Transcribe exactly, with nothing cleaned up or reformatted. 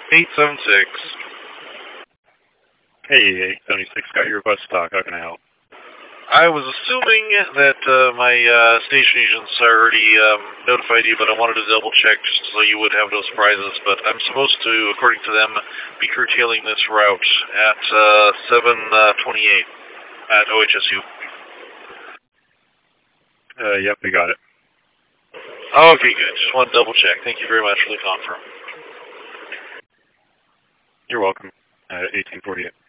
eight seven six. Hey, eight seventy-six, got your request stock. How can I help? I was assuming that uh, my uh, station agents already um, notified you, but I wanted to double check just so you would have no surprises. But I'm supposed to, according to them, be curtailing this route at uh, seven twenty-eight at O H S U. Uh, yep, we got it. Okay, good. Just want to double check. Thank you very much for the confirm. You're welcome. Uh, eighteen forty-eight.